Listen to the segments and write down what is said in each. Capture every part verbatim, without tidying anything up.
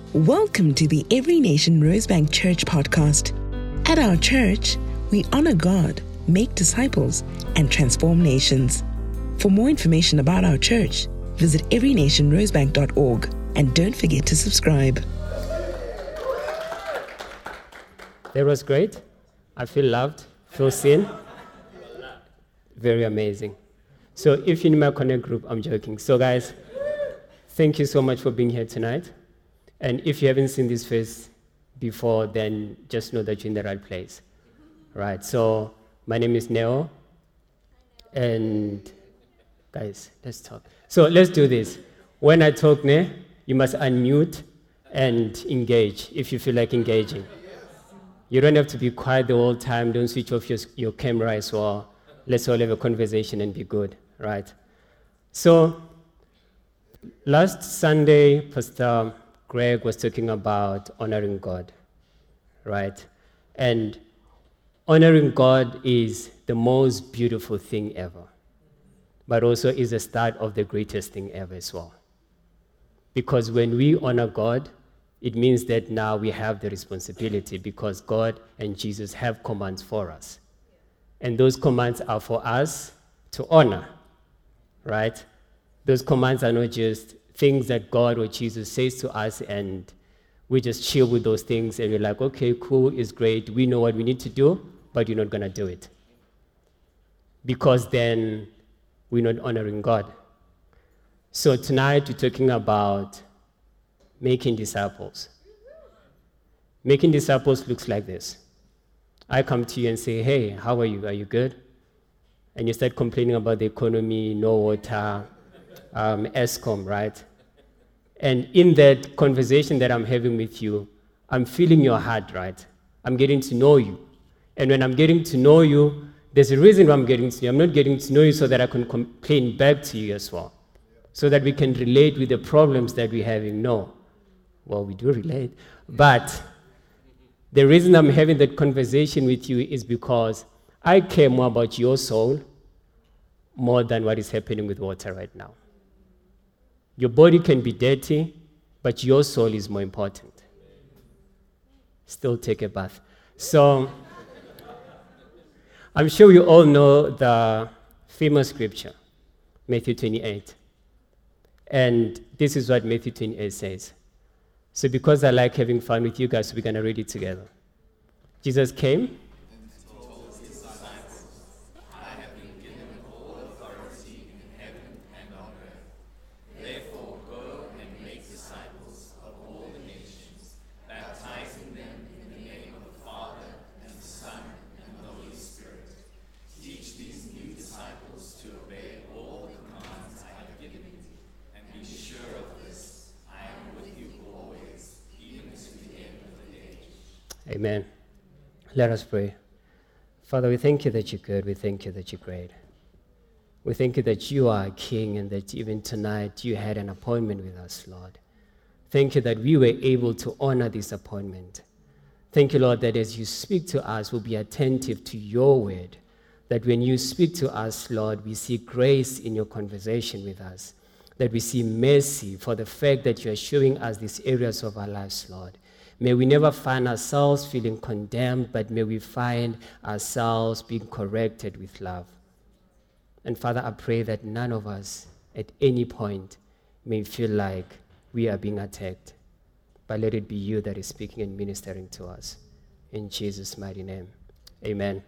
Welcome to the Every Nation Rosebank Church podcast. At our church, we honor God, make disciples, and transform nations. For more information about our church, visit every nation rosebank dot org and don't forget to subscribe. That was great. I feel loved, feel seen. Very amazing. So if you're in my Connect group, I'm joking. So guys, thank you so much for being here tonight. And if you haven't seen this face before, then just know that you're in the right place. Right, so my name is Neo. And guys, let's talk. So let's do this. When I talk, ne, you must unmute and engage if you feel like engaging. You don't have to be quiet the whole time. Don't switch off your, your camera as well. Let's all have a conversation and be good, right? So last Sunday, Pastor Greg was talking about honoring God, right? And honoring God is the most beautiful thing ever, but also is the start of the greatest thing ever as well. Because when we honor God, it means that now we have the responsibility because God and Jesus have commands for us. And those commands are for us to honor, right? Those commands are not just things that God or Jesus says to us and we just chill with those things and we're like, okay, cool, it's great. We know what we need to do, but you're not going to do it. Because then we're not honoring God. So tonight we're talking about making disciples. Making disciples looks like this. I come to you and say, hey, how are you? Are you good? And you start complaining about the economy, no water, um, ESCOM, right? And in that conversation that I'm having with you, I'm feeling your heart, right? I'm getting to know you. And when I'm getting to know you, there's a reason why I'm getting to you. I'm not getting to know you so that I can complain back to you as well, so that we can relate with the problems that we're having. No. Well, we do relate. But the reason I'm having that conversation with you is because I care more about your soul more than what is happening with water right now. Your body can be dirty, but your soul is more important. Still take a bath. So I'm sure you all know the famous scripture, Matthew twenty-eight. And this is what Matthew twenty-eight says. So because I like having fun with you guys, we're going to read it together. Jesus came. Amen. Let us pray. Father, we thank you that you're good. We thank you that you're great. We thank you that you are a king and that even tonight you had an appointment with us, Lord. Thank you that we were able to honor this appointment. Thank you, Lord, that as you speak to us, we'll be attentive to your word. That when you speak to us, Lord, we see grace in your conversation with us. That we see mercy for the fact that you are showing us these areas of our lives, Lord. May we never find ourselves feeling condemned, but may we find ourselves being corrected with love. And Father, I pray that none of us at any point may feel like we are being attacked, but let it be you that is speaking and ministering to us. In Jesus' mighty name, amen. Amen.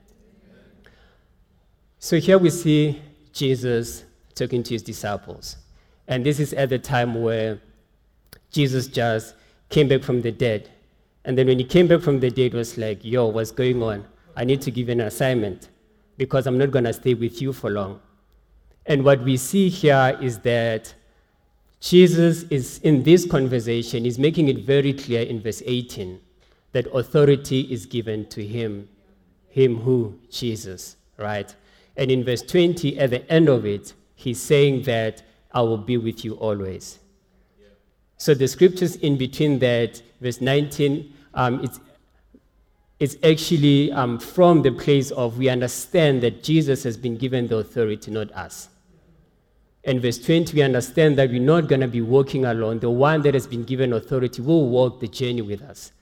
So here we see Jesus talking to his disciples. And this is at the time where Jesus just came back from the dead. And then when he came back from the dead, it was like, yo, what's going on? I need to give you an assignment because I'm not going to stay with you for long. And what we see here is that Jesus is, in this conversation, is making it very clear in verse eighteen that authority is given to him. Him who? Jesus, right? And in verse twenty, at the end of it, he's saying that I will be with you always. So the scriptures in between that, verse nineteen, um, it's, it's actually um, from the place of we understand that Jesus has been given the authority, not us. And verse twenty, we understand that we're not going to be walking alone. The one that has been given authority will walk the journey with us.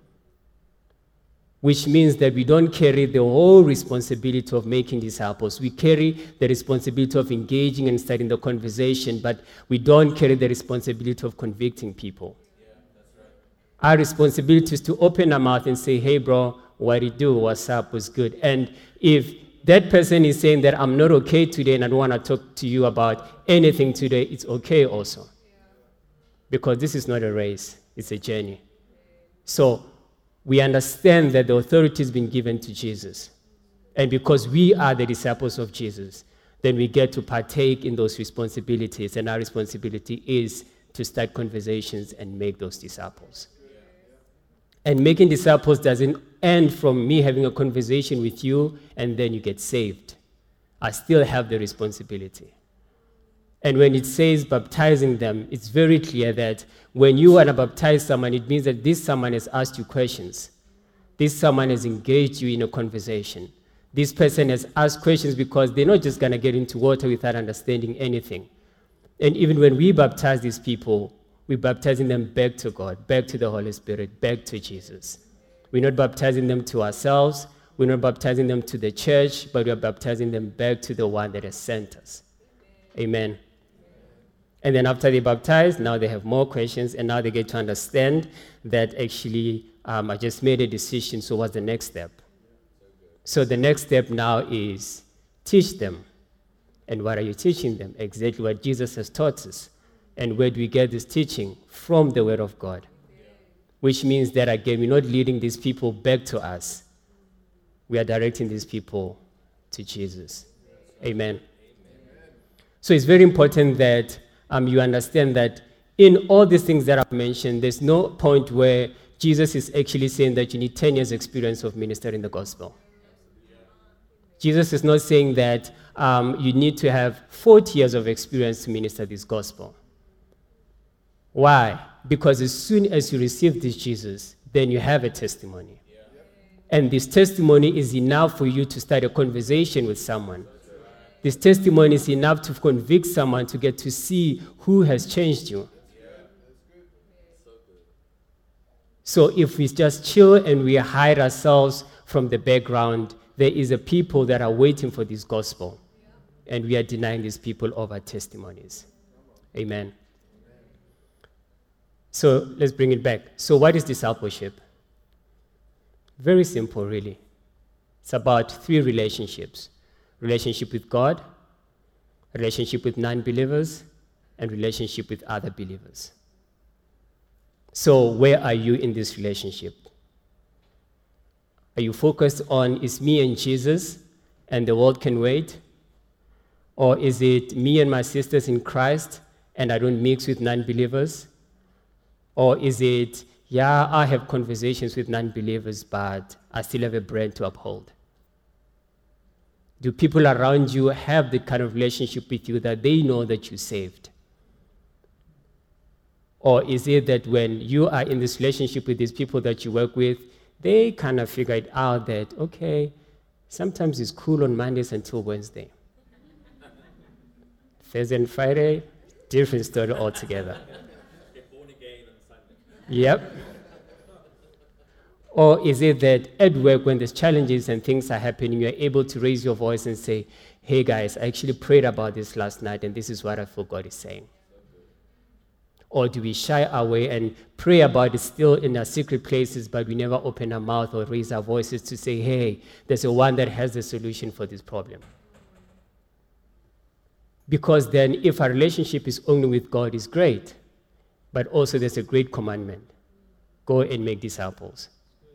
Which means that we don't carry the whole responsibility of making disciples. We carry the responsibility of engaging and starting the conversation, but we don't carry the responsibility of convicting people. Yeah, that's right. Our responsibility is to open our mouth and say, hey, bro, what do you do? What's up? What's good? And if that person is saying that I'm not okay today and I don't want to talk to you about anything today, it's okay also. Because this is not a race, it's a journey. So we understand that the authority has been given to Jesus. And because we are the disciples of Jesus, then we get to partake in those responsibilities. And our responsibility is to start conversations and make those disciples. And making disciples doesn't end from me having a conversation with you and then you get saved. I still have the responsibility. And when it says baptizing them, it's very clear that when you want to baptize someone, it means that this someone has asked you questions. This someone has engaged you in a conversation. This person has asked questions because they're not just going to get into water without understanding anything. And even when we baptize these people, we're baptizing them back to God, back to the Holy Spirit, back to Jesus. We're not baptizing them to ourselves. We're not baptizing them to the church, but we're baptizing them back to the one that has sent us. Amen. And then after they baptize, now they have more questions, and now they get to understand that actually um, I just made a decision, so what's the next step? So the next step now is teach them. And what are you teaching them? Exactly what Jesus has taught us. And where do we get this teaching? From the Word of God. Which means that, again, we're not leading these people back to us. We are directing these people to Jesus. Amen. So it's very important that um, you understand that in all these things that I've mentioned, there's no point where Jesus is actually saying that you need ten years experience of ministering the gospel. Jesus is not saying that um, you need to have forty years of experience to minister this gospel. Why? Because as soon as you receive this Jesus, then you have a testimony. Yeah. And this testimony is enough for you to start a conversation with someone. This testimony is enough to convict someone to get to see who has changed you. Yeah. So if we just chill and we hide ourselves from the background, there is a people that are waiting for this gospel. Yeah. And we are denying these people over testimonies. Amen. So let's bring it back. So what is discipleship? Very simple, really. It's about three relationships. Relationship with God, relationship with non-believers, and relationship with other believers. So where are you in this relationship? Are you focused on, is me and Jesus, and the world can wait? Or is it me and my sisters in Christ, and I don't mix with non-believers? Or is it, yeah, I have conversations with non-believers, but I still have a brand to uphold? Do people around you have the kind of relationship with you that they know that you're saved? Or is it that when you are in this relationship with these people that you work with, they kind of figure it out that, okay, sometimes it's cool on Mondays until Wednesday. Thursday and Friday, different story altogether. Yep. Or is it that at work, when there's challenges and things are happening, you're able to raise your voice and say, hey guys, I actually prayed about this last night and this is what I feel God is saying? Or do we shy away and pray about it still in our secret places, but we never open our mouth or raise our voices to say, hey, there's a one that has the solution for this problem? Because then if our relationship is only with God, is great. But also there's a great commandment. Go and make disciples.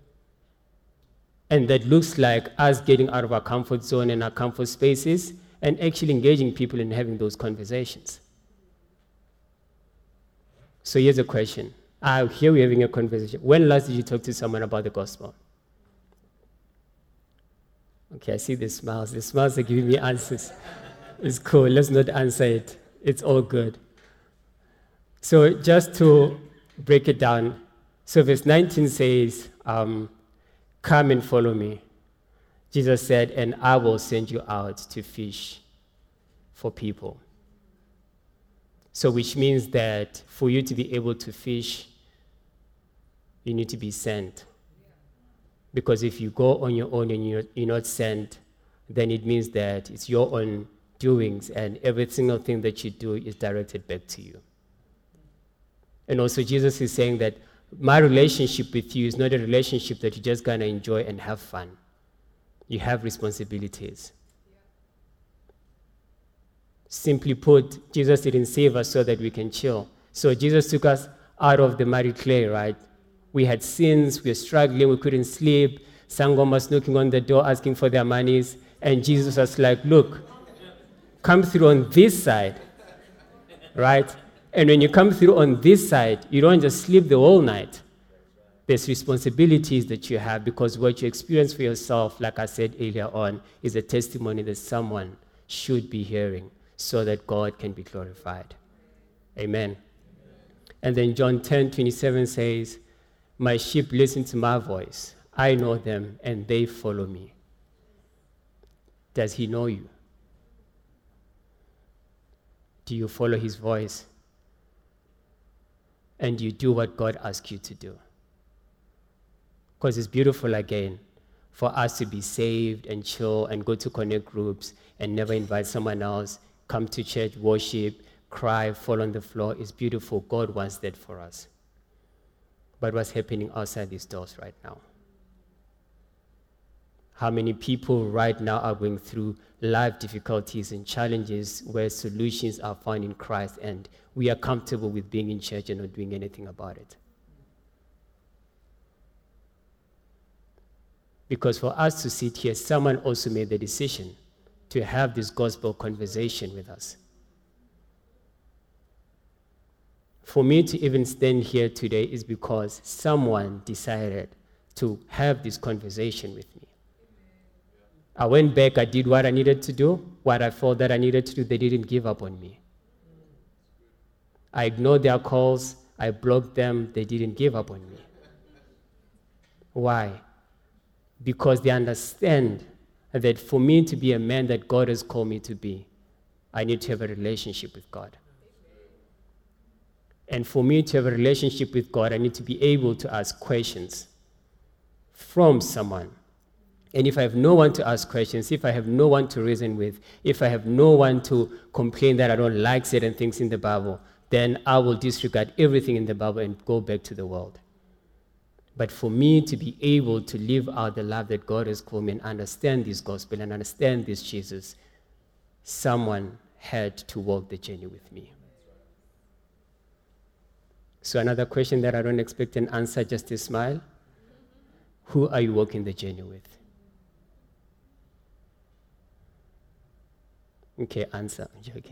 And that looks like us getting out of our comfort zone and our comfort spaces and actually engaging people and having those conversations. So here's a question. Uh, here we're having a conversation. When last did you talk to someone about the gospel? Okay, I see the smiles. The smiles are giving me answers. It's cool. Let's not answer it. It's all good. So just to break it down, so verse nineteen says, um, come and follow me. Jesus said, and I will send you out to fish for people. So which means that for you to be able to fish, you need to be sent. Because if you go on your own and you're, you're not sent, then it means that it's your own doings and every single thing that you do is directed back to you. And also Jesus is saying that my relationship with you is not a relationship that you're just going to enjoy and have fun. You have responsibilities. Simply put, Jesus didn't save us so that we can chill. So Jesus took us out of the muddy clay, right? We had sins, we were struggling, we couldn't sleep. Sangoma was knocking on the door asking for their monies. And Jesus was like, look, come through on this side, right? And when you come through on this side, you don't just sleep the whole night. There's responsibilities that you have because what you experience for yourself, like I said earlier on, is a testimony that someone should be hearing so that God can be glorified. Amen. And then John ten twenty-seven says, my sheep listen to my voice. I know them and they follow me. Does he know you? Do you follow his voice? And you do what God asks you to do? Because it's beautiful, again, for us to be saved and chill and go to connect groups and never invite someone else, come to church, worship, cry, fall on the floor. It's beautiful. God wants that for us. But what's happening outside these doors right now? How many people right now are going through life difficulties and challenges where solutions are found in Christ and we are comfortable with being in church and not doing anything about it? Because for us to sit here, someone also made the decision to have this gospel conversation with us. For me to even stand here today is because someone decided to have this conversation with me. I went back, I did what I needed to do, what I felt that I needed to do. They didn't give up on me. I ignored their calls, I blocked them, they didn't give up on me. Why? Because they understand that for me to be a man that God has called me to be, I need to have a relationship with God. And for me to have a relationship with God, I need to be able to ask questions from someone. And if I have no one to ask questions, if I have no one to reason with, if I have no one to complain that I don't like certain things in the Bible, then I will disregard everything in the Bible and go back to the world. But for me to be able to live out the life that God has called me and understand this gospel and understand this Jesus, someone had to walk the journey with me. So another question that I don't expect an answer, just a smile. Who are you walking the journey with? Okay, answer. I'm joking.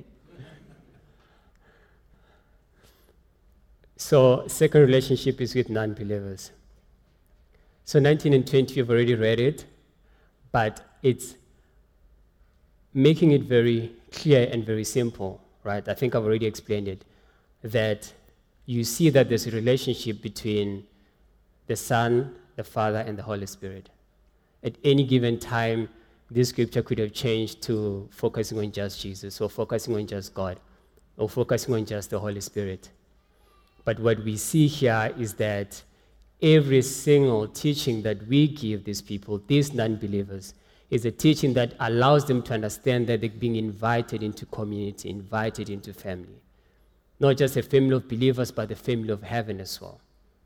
So, second relationship is with non-believers. So, nineteen and twenty, you've already read it, but it's making it very clear and very simple, right? I think I've already explained it, that you see that there's a relationship between the Son, the Father, and the Holy Spirit. At any given time, this scripture could have changed to focusing on just Jesus, or focusing on just God, or focusing on just the Holy Spirit. But what we see here is that every single teaching that we give these people, these non-believers, is a teaching that allows them to understand that they're being invited into community, invited into family. Not just a family of believers, but the family of heaven as well.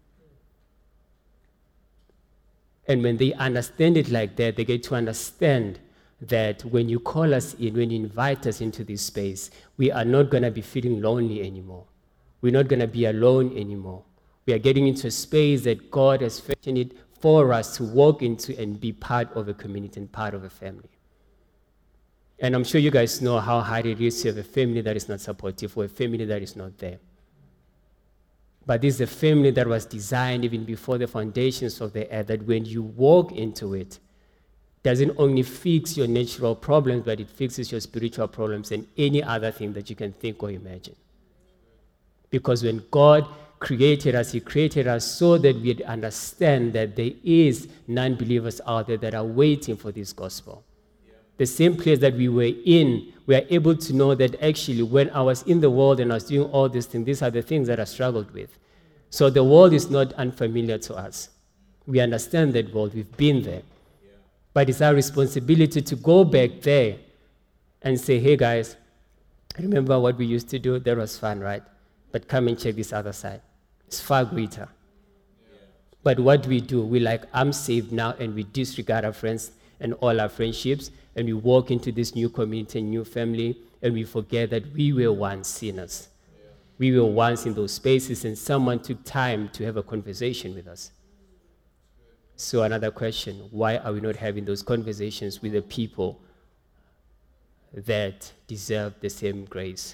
And when they understand it like that, they get to understand that when you call us in, when you invite us into this space, we are not going to be feeling lonely anymore. We're not going to be alone anymore. We are getting into a space that God has fashioned it for us to walk into and be part of a community and part of a family. And I'm sure you guys know how hard it is to have a family that is not supportive or a family that is not there. But this is a family that was designed even before the foundations of the earth, that when you walk into it, doesn't only fix your natural problems, but it fixes your spiritual problems and any other thing that you can think or imagine. Because when God created us, he created us so that we'd understand that there is non-believers out there that are waiting for this gospel. Yeah. The same place that we were in, we are able to know that actually when I was in the world and I was doing all these things, these are the things that I struggled with. So the world is not unfamiliar to us. We understand that world, we've been there. But it's our responsibility to go back there and say, hey guys, remember what we used to do? That was fun, right? But come and check this other side. It's far greater. Yeah. But what we do, we like, I'm saved now, and we disregard our friends and all our friendships, and we walk into this new community and new family, and we forget that we were once sinners. Yeah. We were once in those spaces, and someone took time to have a conversation with us. So another question, why are we not having those conversations with the people that deserve the same grace?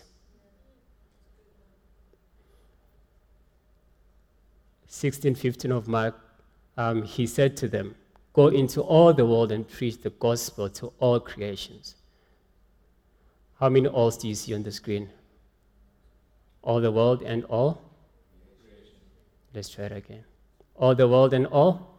sixteen fifteen of Mark, um, he said to them, go into all the world and preach the gospel to all creations. How many alls do you see on the screen? All the world and all? Let's try it again. All the world and all?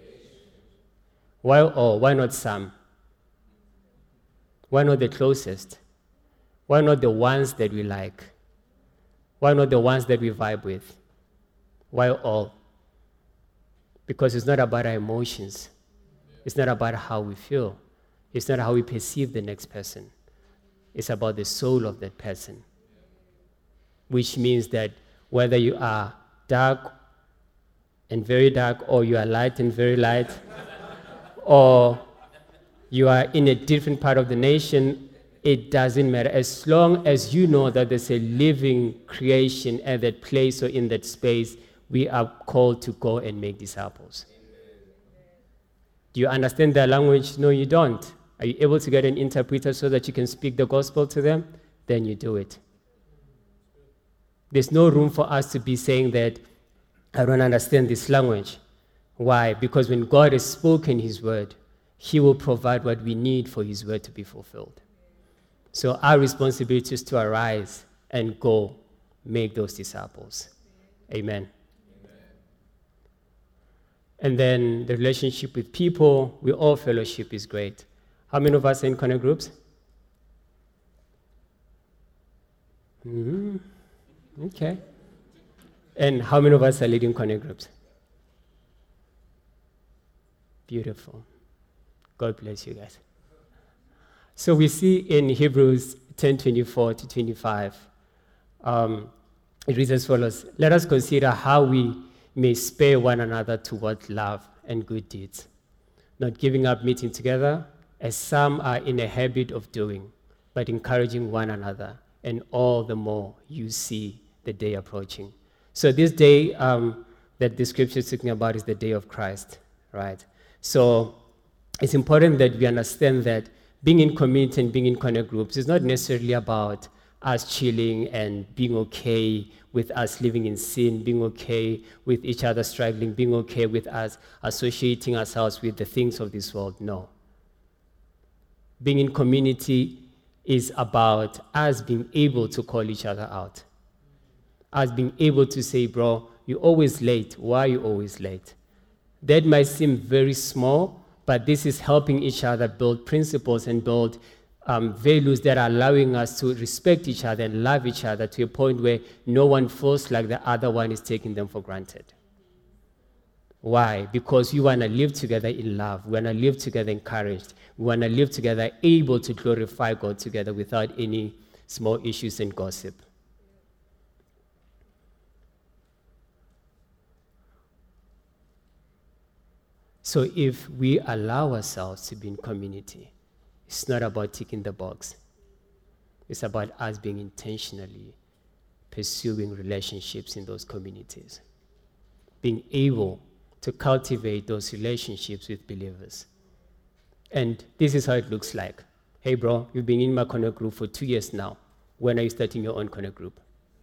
Why all? Why not some? Why not the closest? Why not the ones that we like? Why not the ones that we vibe with? Why all? Because it's not about our emotions. It's not about how we feel. It's not how we perceive the next person. It's about the soul of that person. Which means that whether you are dark and very dark, or you are light and very light, or you are in a different part of the nation, it doesn't matter. As long as you know that there's a living creation at that place or in that space, we are called to go and make disciples. Do you understand their language? No, you don't. Are you able to get an interpreter so that you can speak the gospel to them? Then you do it. There's no room for us to be saying that, I don't understand this language. Why? Because when God has spoken his word, he will provide what we need for his word to be fulfilled. So our responsibility is to arise and go make those disciples. Amen. And then the relationship with people, we all fellowship is great. How many of us are in connect groups? Mm-hmm. Okay. And how many of us are leading connect groups? Beautiful. God bless you guys. So we see in Hebrews ten twenty-four to twenty-five, um, it reads as follows: let us consider how we may spare one another toward love and good deeds, not giving up meeting together, as some are in a habit of doing, but encouraging one another, and all the more you see the day approaching. So this day um, that the scripture is talking about is the day of Christ, right? So it's important that we understand that being in community and being in connect groups is not necessarily about us chilling and being okay with us living in sin, being okay with each other struggling, being okay with us associating ourselves with the things of this world. No. Being in community is about us being able to call each other out. Us being able to say, bro, you're always late. Why are you always late? That might seem very small, but this is helping each other build principles and build um, values that are allowing us to respect each other and love each other to a point where no one feels like the other one is taking them for granted. Why? Because we want to live together in love. We want to live together encouraged. We want to live together able to glorify God together without any small issues and gossip. So if we allow ourselves to be in community, it's not about ticking the box. It's about us being intentionally pursuing relationships in those communities, being able to cultivate those relationships with believers. And this is how it looks like. Hey, bro, you've been in my connect group for two years now. When are you starting your own connect group?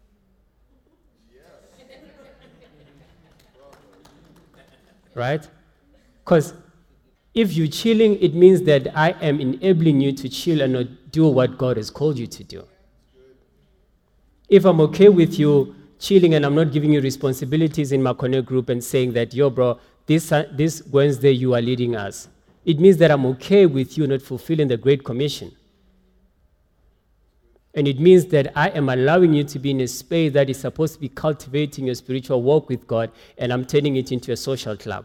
Yes. Right? Because if you're chilling, it means that I am enabling you to chill and not do what God has called you to do. If I'm okay with you chilling and I'm not giving you responsibilities in my connect group and saying that, yo, bro, this, uh, this Wednesday you are leading us. It means that I'm okay with you not fulfilling the Great Commission. And it means that I am allowing you to be in a space that is supposed to be cultivating your spiritual walk with God, and I'm turning it into a social club.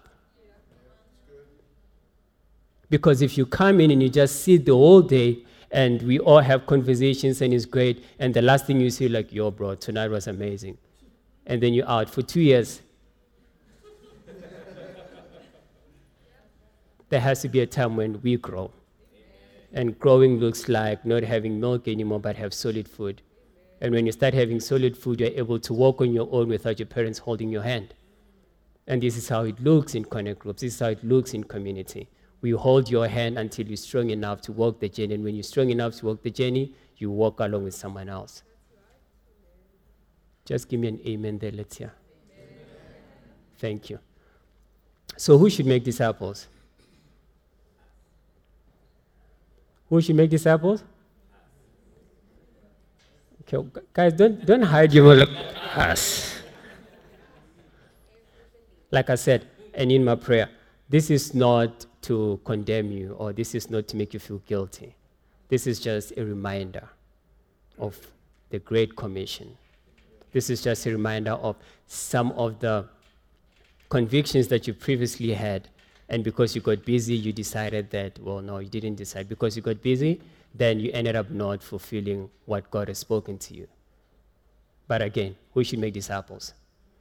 Because if you come in and you just sit the whole day, and we all have conversations and it's great, and the last thing you say, like, yo, bro, tonight was amazing. And then you're out for two years. There has to be a time when we grow. And growing looks like not having milk anymore, but have solid food. And when you start having solid food, you're able to walk on your own without your parents holding your hand. And this is how it looks in connect groups. This is how it looks in community. We hold your hand until you're strong enough to walk the journey. And when you're strong enough to walk the journey, you walk along with someone else. Just give me an amen there, let's hear. Thank you. So who should make disciples? Who should make disciples? Okay, guys, don't, don't hide your look us. Like I said, and in my prayer, this is not to condemn you, or this is not to make you feel guilty. This is just a reminder of the Great Commission. This is just a reminder of some of the convictions that you previously had, and because you got busy, you decided that, well, no, you didn't decide. Because you got busy, then you ended up not fulfilling what God has spoken to you. But again, who should make disciples?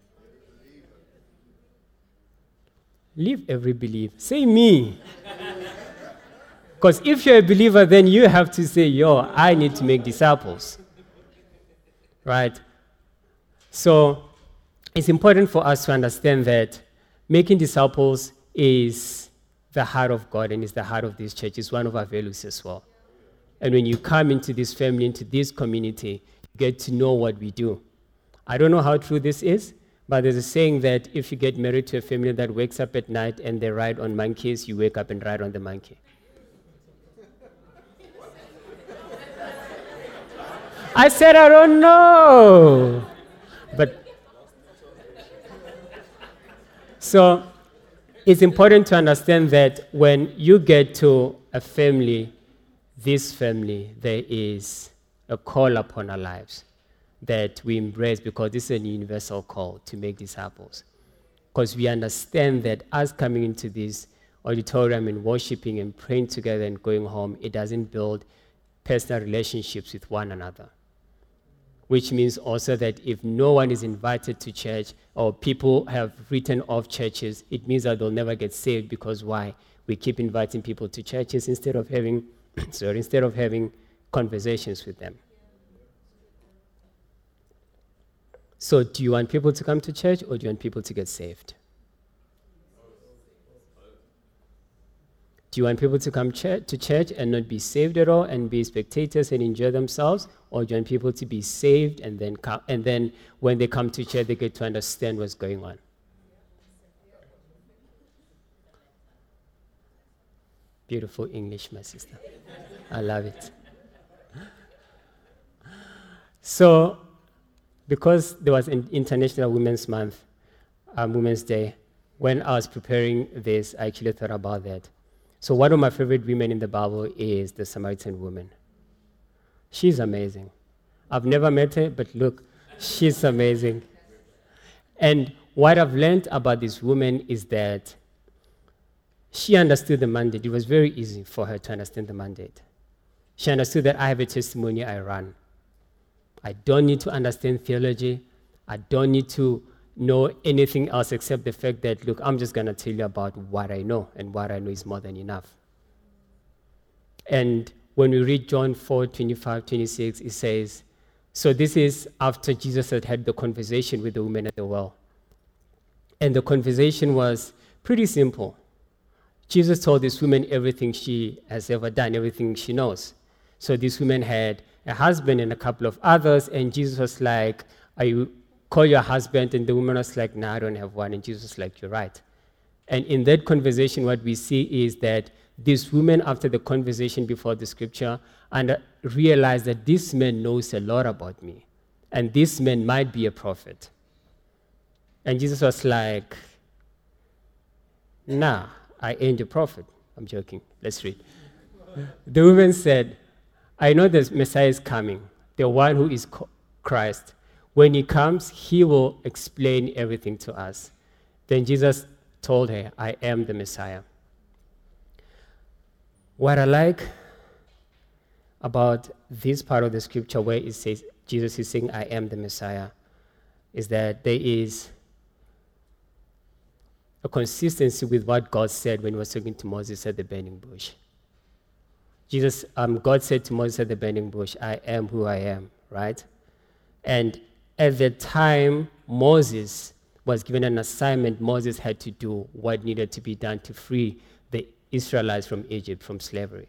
Leave every believer. Say me. Because if you're a believer, then you have to say, yo, I need to make disciples. Right? So it's important for us to understand that making disciples is the heart of God and is the heart of this church. It's one of our values as well. And when you come into this family, into this community, you get to know what we do. I don't know how true this is, but there's a saying that if you get married to a family that wakes up at night and they ride on monkeys, you wake up and ride on the monkey. I said, I don't know. But so it's important to understand that when you get to a family, this family, there is a call upon our lives that we embrace, because this is a universal call to make disciples. Because we understand that us coming into this auditorium and worshiping and praying together and going home, it doesn't build personal relationships with one another. Which means also that if no one is invited to church, or people have written off churches, it means that they'll never get saved. Because why? We keep inviting people to churches instead of having, sorry, instead of having conversations with them. So do you want people to come to church, or do you want people to get saved? Do you want people to come ch- to church and not be saved at all and be spectators and enjoy themselves? Or do you want people to be saved and then come, and then when they come to church, they get to understand what's going on? Beautiful English, my sister. I love it. So, because there was an International Women's Month, um, Women's Day, when I was preparing this, I actually thought about that. So one of my favorite women in the Bible is the Samaritan woman. She's amazing. I've never met her, but look, she's amazing. And what I've learned about this woman is that she understood the mandate. It was very easy for her to understand the mandate. She understood that I have a testimony I run. I don't need to understand theology. I don't need to know anything else except the fact that, look, I'm just going to tell you about what I know, and what I know is more than enough. And when we read John four, twenty-five, twenty-six, it says, so this is after Jesus had had the conversation with the woman at the well. And the conversation was pretty simple. Jesus told this woman everything she has ever done, everything she knows. So this woman had a husband and a couple of others, and Jesus was like, are you call your husband? And the woman was like, no, I don't have one. And Jesus was like, you're right. And in that conversation, what we see is that this woman, after the conversation before the scripture, and realized that this man knows a lot about me, and this man might be a prophet. And Jesus was like, nah, I ain't a prophet. I'm joking. Let's read. The woman said, I know the Messiah is coming, the one who is Christ. When he comes, he will explain everything to us. Then Jesus told her, I am the Messiah. What I like about this part of the scripture where it says Jesus is saying, I am the Messiah, is that there is a consistency with what God said when he was talking to Moses at the burning bush. Jesus, um, God said to Moses at the burning bush, I am who I am, right? And at the time Moses was given an assignment, Moses had to do what needed to be done to free the Israelites from Egypt, from slavery.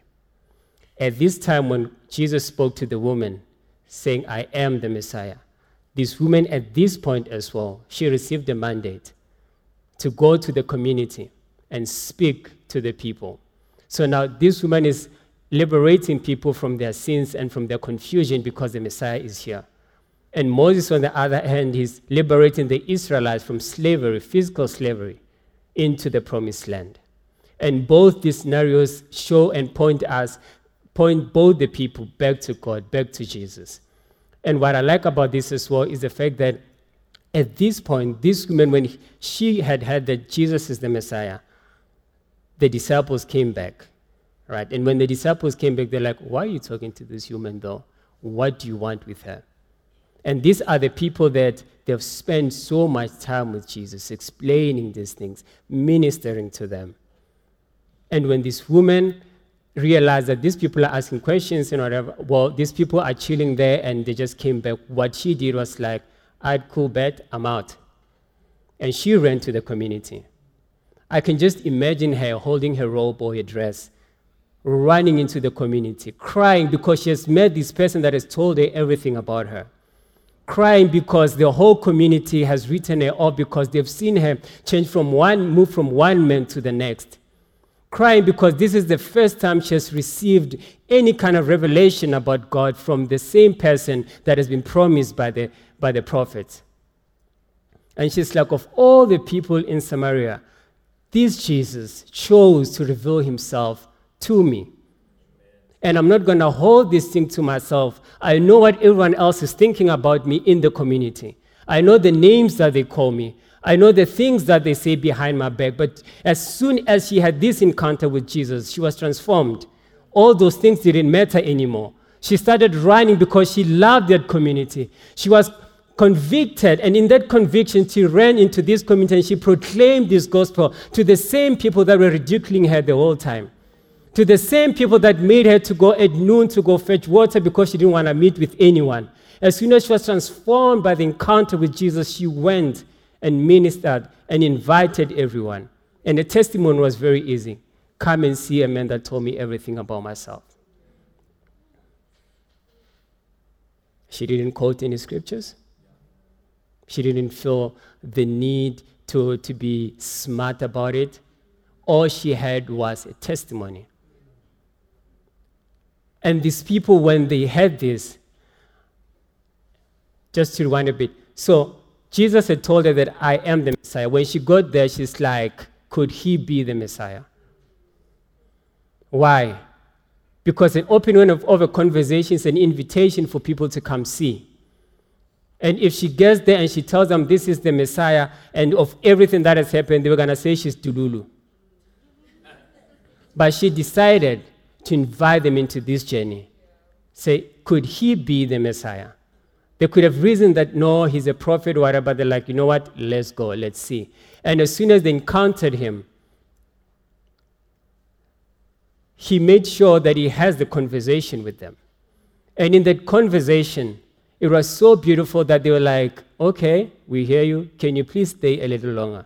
At this time when Jesus spoke to the woman, saying, I am the Messiah, this woman at this point as well, she received a mandate to go to the community and speak to the people. So now this woman is liberating people from their sins and from their confusion because the Messiah is here. And Moses, on the other hand, is liberating the Israelites from slavery, physical slavery, into the promised land. And both these scenarios show and point us, point both the people back to God, back to Jesus. And what I like about this as well is the fact that at this point, this woman, when she had heard that Jesus is the Messiah, the disciples came back, right? And when the disciples came back, they're like, why are you talking to this woman though? What do you want with her? And these are the people that they've spent so much time with Jesus, explaining these things, ministering to them. And when this woman realized that these people are asking questions and whatever, well, these people are chilling there and they just came back. What she did was like, I'd cool bet, I'm out. And she ran to the community. I can just imagine her holding her robe or her dress, running into the community, crying because she has met this person that has told her everything about her. Crying because the whole community has written her off because they've seen her change from one, move from one man to the next. Crying because this is the first time she has received any kind of revelation about God from the same person that has been promised by the, by the prophets. And she's like, of all the people in Samaria, this Jesus chose to reveal himself to me. And I'm not going to hold this thing to myself. I know what everyone else is thinking about me in the community. I know the names that they call me. I know the things that they say behind my back. But as soon as she had this encounter with Jesus, she was transformed. All those things didn't matter anymore. She started running because she loved that community. She was convicted, and in that conviction, she ran into this community and she proclaimed this gospel to the same people that were ridiculing her the whole time. To the same people that made her to go at noon to go fetch water because she didn't want to meet with anyone. As soon as she was transformed by the encounter with Jesus, she went and ministered and invited everyone. And the testimony was very easy. Come and see a man that told me everything about myself. She didn't quote any scriptures. She didn't feel the need to, to be smart about it. All she had was a testimony. And these people, when they had this, just to rewind a bit, so Jesus had told her that I am the Messiah. When she got there, she's like, could he be the Messiah? Why? Because an opening of, of a conversation is an invitation for people to come see. And if she gets there and she tells them this is the Messiah, and of everything that has happened, they were going to say she's Dululu. But she decided to invite them into this journey. Say, could he be the Messiah? They could have reasoned that, no, he's a prophet or whatever, but they're like, you know what, let's go, let's see. And as soon as they encountered him, he made sure that he has the conversation with them. And in that conversation, it was so beautiful that they were like, okay, we hear you. Can you please stay a little longer?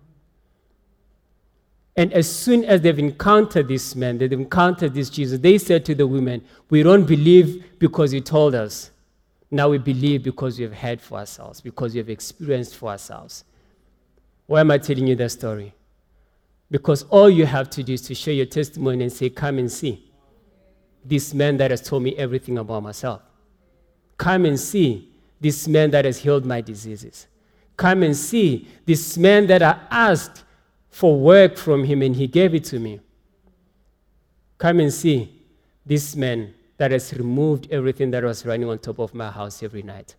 And as soon as they've encountered this man, they've encountered this Jesus, they said to the women, we don't believe because you told us. Now we believe because we have heard for ourselves, because we have experienced for ourselves. Why am I telling you that story? Because all you have to do is to share your testimony and say, come and see this man that has told me everything about myself. Come and see this man that has healed my diseases. Come and see this man that I asked for work from him and he gave it to me. Come and see this man that has removed everything that was running on top of my house every night.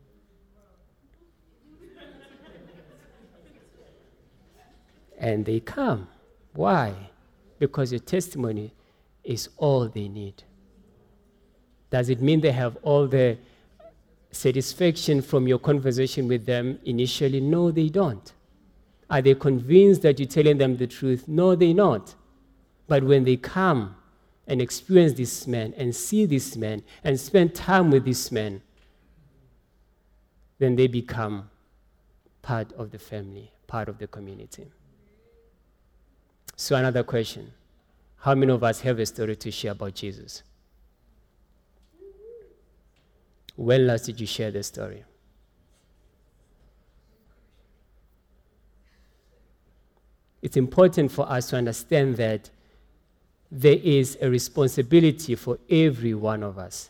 And they come. Why? Because your testimony is all they need. Does it mean they have all the satisfaction from your conversation with them initially? No, they don't. Are they convinced that you're telling them the truth? No, they're not. But when they come and experience this man and see this man and spend time with this man, then they become part of the family, part of the community. So another question. How many of us have a story to share about Jesus? When last did you share the story? It's important for us to understand that there is a responsibility for every one of us.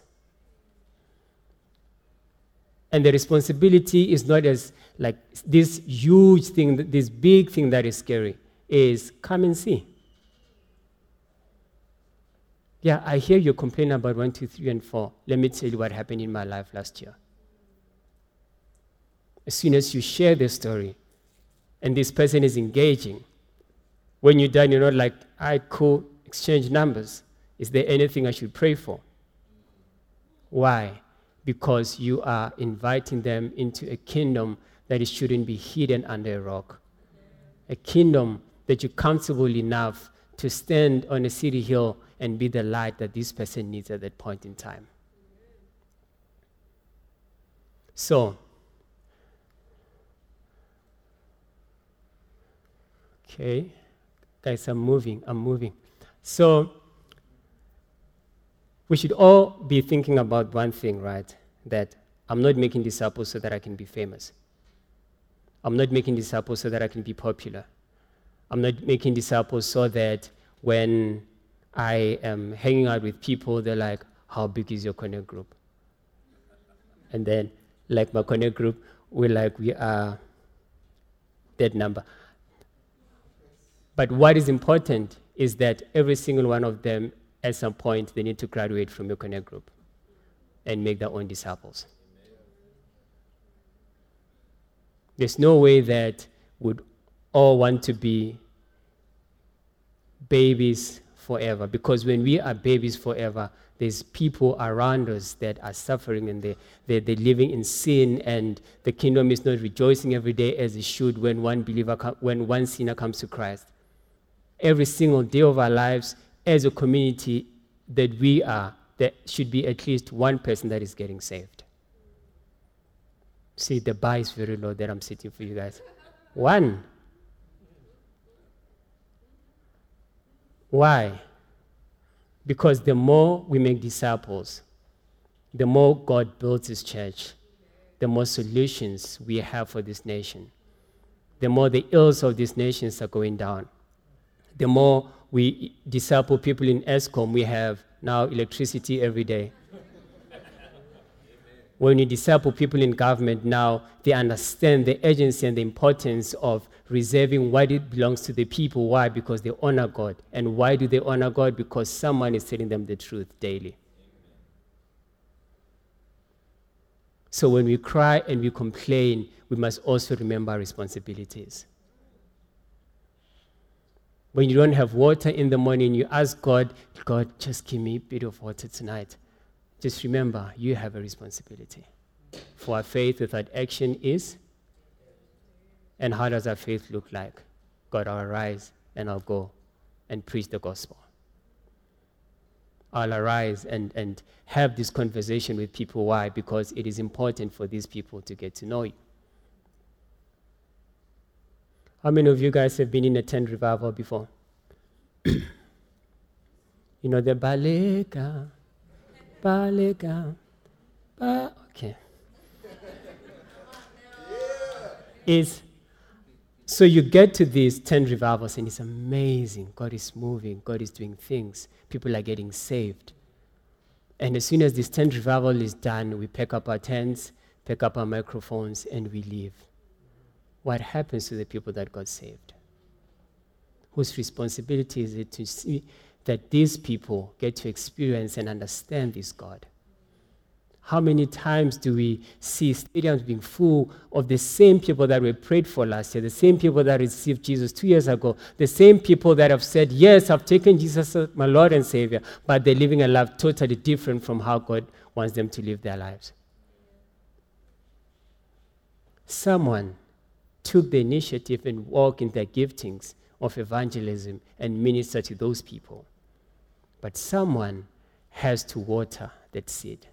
And the responsibility is not as like this huge thing, this big thing that is scary, is come and see. Yeah, I hear you complain about one, two, three, and four. Let me tell you what happened in my life last year. As soon as you share the story, and this person is engaging, when you're done, you're not like, all right, cool, exchange numbers. Is there anything I should pray for? Why? Because you are inviting them into a kingdom that it shouldn't be hidden under a rock. A kingdom that you're comfortable enough to stand on a city hill and be the light that this person needs at that point in time. So, okay, guys, I'm moving, I'm moving. So, we should all be thinking about one thing, right? That I'm not making disciples so that I can be famous. I'm not making disciples so that I can be popular. I'm not making disciples so that when I am hanging out with people, they're like, how big is your connect group? And then, like my connect group, we're like, we are that number. But what is important is that every single one of them, at some point, they need to graduate from your connect group and make their own disciples. There's no way that we'd all want to be babies forever, because when we are babies forever, there's people around us that are suffering and they, they, they're living in sin, and the kingdom is not rejoicing every day as it should when one believer, when one sinner comes to Christ. Every single day of our lives, as a community that we are, there should be at least one person that is getting saved. See, the bar is very low that I'm sitting for you guys. One. Why? Because the more we make disciples, the more God builds his church, the more solutions we have for this nation, the more the ills of these nations are going down. The more we disciple people in ESCOM, we have now electricity every day. When you disciple people in government now, they understand the urgency and the importance of reserving what it belongs to the people. Why? Because they honor God. And why do they honor God? Because someone is telling them the truth daily. So when we cry and we complain, we must also remember our responsibilities. When you don't have water in the morning, you ask God, God, just give me a bit of water tonight. Just remember, you have a responsibility. For our faith without action is, and how does our faith look like? God, I'll arise and I'll go and preach the gospel. I'll arise and, and have this conversation with people. Why? Because it is important for these people to get to know you. How many of you guys have been in a tent revival before? You know the Balega, Balega, ba. Okay. Is so you get to these tent revivals and it's amazing. God is moving. God is doing things. People are getting saved. And as soon as this tent revival is done, we pick up our tents, pick up our microphones, and we leave. What happens to the people that got saved? Whose responsibility is it to see, that these people get to experience and understand this God. How many times do we see stadiums being full of the same people that we prayed for last year, the same people that received Jesus two years ago, the same people that have said, yes, I've taken Jesus as my Lord and Savior, but they're living a life totally different from how God wants them to live their lives. Someone took the initiative and walked in their giftings of evangelism and minister to those people. But someone has to water that seed.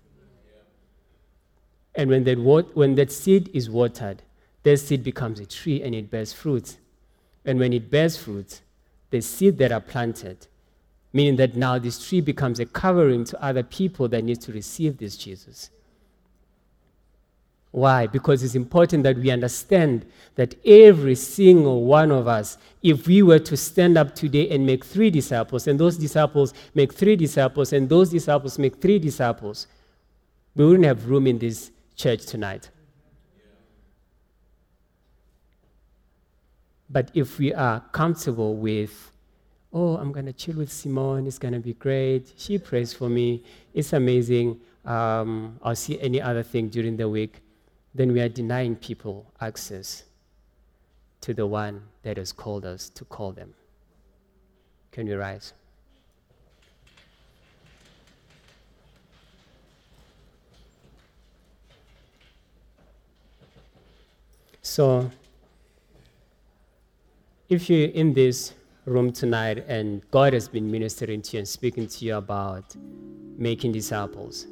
And when that, wat- when that seed is watered, that seed becomes a tree and it bears fruit. And when it bears fruit, the seed that are planted, meaning that now this tree becomes a covering to other people that need to receive this Jesus. Why? Because it's important that we understand that every single one of us, if we were to stand up today and make three disciples, and those disciples make three disciples, and those disciples make three disciples, we wouldn't have room in this church tonight. But if we are comfortable with, oh, I'm going to chill with Simone, it's going to be great, she prays for me, it's amazing, um, I'll see any other thing during the week, then we are denying people access to the one that has called us to call them. Can we rise? So, if you're in this room tonight and God has been ministering to you and speaking to you about making disciples,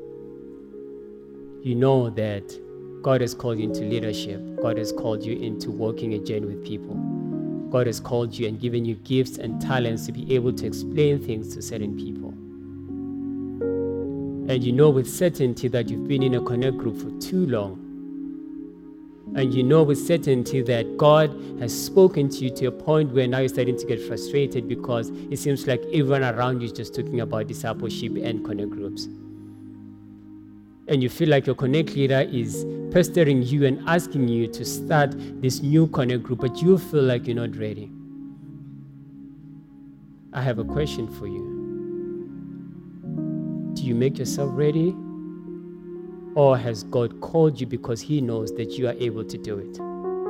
you know that God has called you into leadership. God has called you into walking a journey with people. God has called you and given you gifts and talents to be able to explain things to certain people. And you know with certainty that you've been in a connect group for too long. And you know with certainty that God has spoken to you to a point where now you're starting to get frustrated because it seems like everyone around you is just talking about discipleship and connect groups. And you feel like your connect leader is pestering you and asking you to start this new connect group, but you feel like you're not ready. I have a question for you. Do you make yourself ready? Or has God called you because he knows that you are able to do it?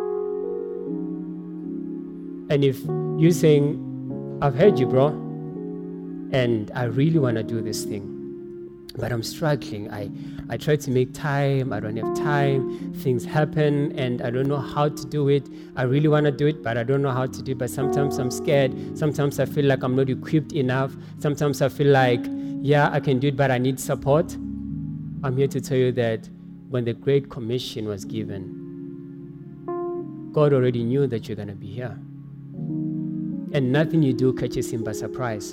And if you're saying, I've heard you, bro, and I really want to do this thing, but I'm struggling. I, I try to make time. I don't have time. Things happen, and I don't know how to do it. I really want to do it, but I don't know how to do it. But sometimes I'm scared. Sometimes I feel like I'm not equipped enough. Sometimes I feel like, yeah, I can do it, but I need support. I'm here to tell you that when the Great Commission was given, God already knew that you're going to be here. And nothing you do catches him by surprise.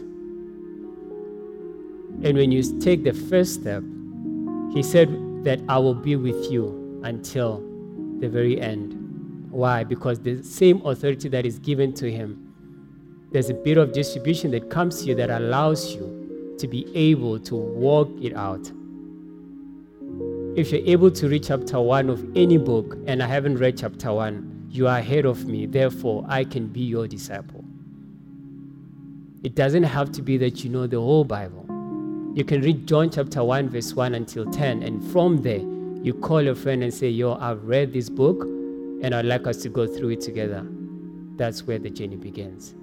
And when you take the first step, he said that I will be with you until the very end. Why? Because the same authority that is given to him, there's a bit of distribution that comes to you that allows you to be able to walk it out. If you're able to read chapter one of any book, and I haven't read chapter one, you are ahead of me, therefore I can be your disciple. It doesn't have to be that you know the whole Bible. You can read John chapter one, verse one until ten, and from there, you call your friend and say, yo, I've read this book, and I'd like us to go through it together. That's where the journey begins.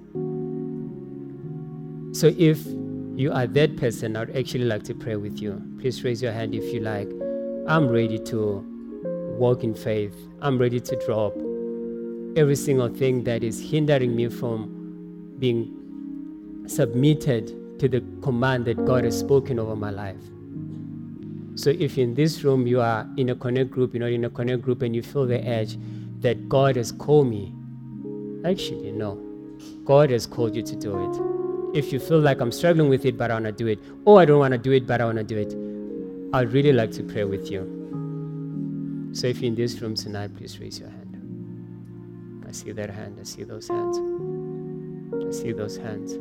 So if you are that person, I'd actually like to pray with you. Please raise your hand if you like. I'm ready to walk in faith. I'm ready to drop every single thing that is hindering me from being submitted to the command that God has spoken over my life. So if in this room you are in a connect group, you're not in a connect group, and you feel the edge that God has called me, actually, no. God has called you to do it. If you feel like I'm struggling with it, but I want to do it, or I don't want to do it, but I want to do it, I'd really like to pray with you. So if you're in this room tonight, please raise your hand. I see that hand. I see those hands. I see those hands.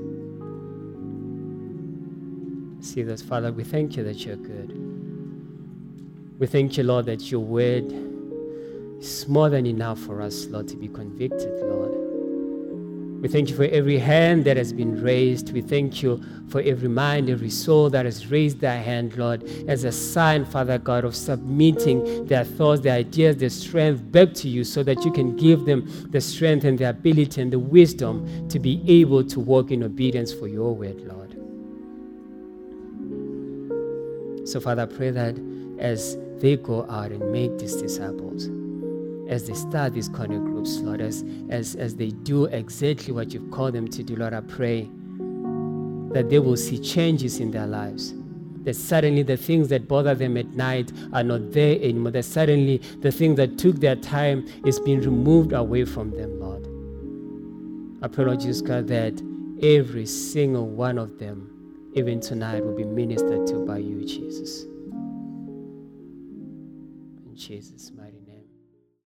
I see those. Father, we thank you that you're good. We thank you, Lord, that your word is more than enough for us, Lord, to be convicted, Lord. We thank you for every hand that has been raised. We thank you for every mind, every soul that has raised their hand, Lord, as a sign, Father God, of submitting their thoughts, their ideas, their strength back to you so that you can give them the strength and the ability and the wisdom to be able to walk in obedience for your word, Lord. So, Father, I pray that as they go out and make these disciples, as they start these connect groups, Lord, as, as, as they do exactly what you've called them to do, Lord, I pray that they will see changes in their lives. That suddenly the things that bother them at night are not there anymore. That suddenly the thing that took their time is being removed away from them, Lord. I pray, Lord Jesus God, that every single one of them, even tonight, will be ministered to by you, Jesus. In Jesus' mighty name.